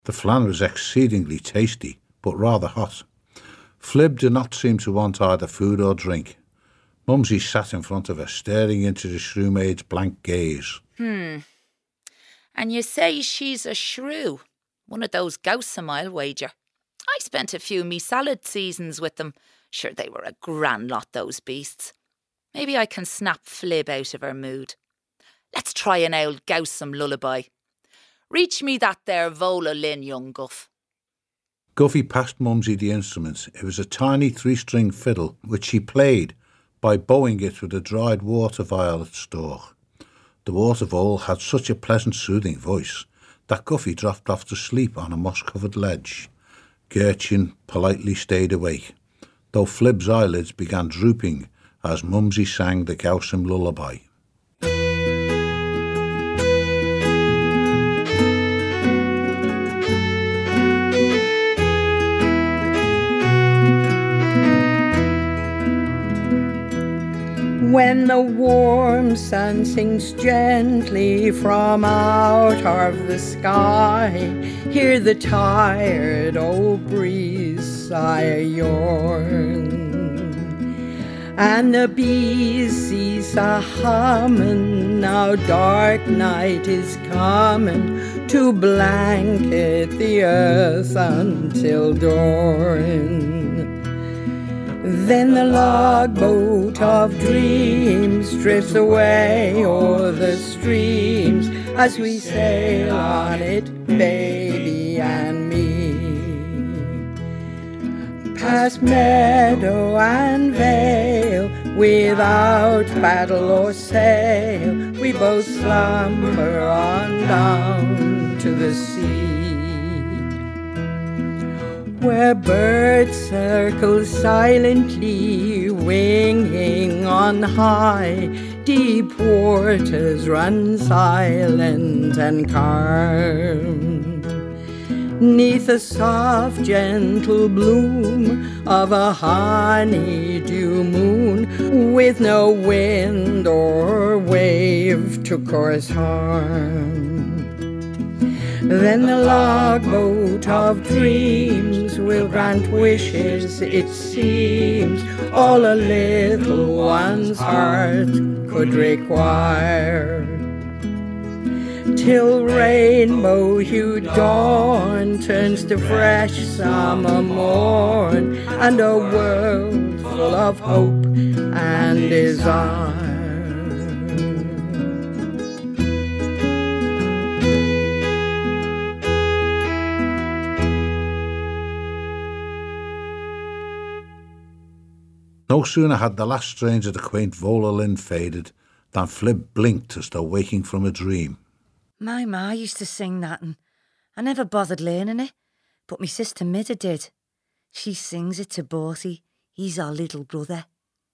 The flan was exceedingly tasty, but rather hot. Flib did not seem to want either food or drink. Mumsy sat in front of her, staring into the shrewmaid's blank gaze. And you say she's a shrew? One of those gowsome, I'll wager. I spent a few me salad seasons with them. Sure, they were a grand lot, those beasts. Maybe I can snap Flib out of her mood. Let's try an old gowsome lullaby. Reach me that there vola lin, young Guff. Guffy passed Mumsy the instrument. It was a tiny 3-string fiddle, which she played by bowing it with a dried water violet stalk. The water vole had such a pleasant, soothing voice that Guffy dropped off to sleep on a moss-covered ledge. Gertrude politely stayed awake, though Flib's eyelids began drooping as Mumsy sang the gowsome lullaby. When the warm sun sinks gently from out of the sky, hear the tired old breeze sigh a yawn, and the bees cease a humming. Now dark night is coming to blanket the earth until dawn. Then the log boat of dreams drifts away o'er the streams as we sail on it, baby and me. Past meadow and vale, without paddle or sail, we both slumber on down to the sea, where birds circle silently, winging on high. Deep waters run silent and calm, 'neath the soft gentle bloom of a honeydew moon, with no wind or wave to chorus harm. Then the log boat of dreams will grant wishes, it seems, all a little one's heart could require, till rainbow-hued dawn turns to fresh summer morn, and a world full of hope and desire. No sooner had the last strains of the quaint vola lin faded than Flib blinked as though waking from a dream. My ma used to sing that, and I never bothered learning it, but my sister Midda did. She sings it to Borty. He's our little brother.